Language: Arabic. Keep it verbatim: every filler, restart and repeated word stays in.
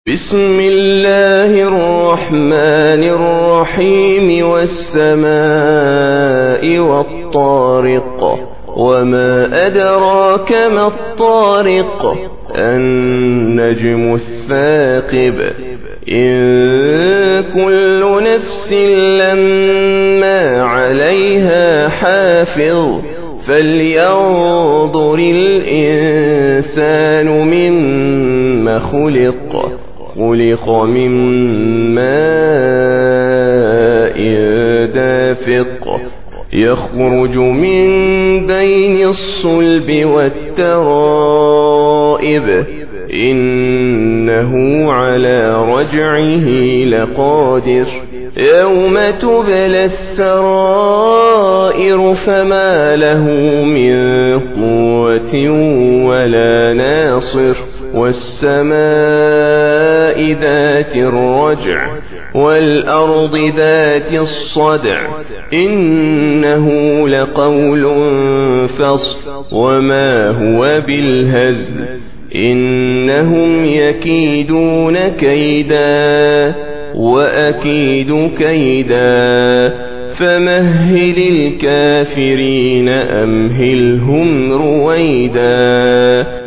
بسم الله الرحمن الرحيم والسماء والطارق وما أدراك ما الطارق النجم الثاقب إن كل نفس لما عليها حافظ فلينظر الإنسان مما خلق خلق من ماء دافق يخرج من بين الصلب والترائب إنه على رجعه لقادر يوم تبلى السرائر فما له من قوة ولا ناصر والسماء ذات الرجع والأرض ذات الصدع إنه لقول فصل وما هو بالهزل إنهم يكيدون كيدا وأكيد كيدا فمهل الكافرين أمهلهم رويدا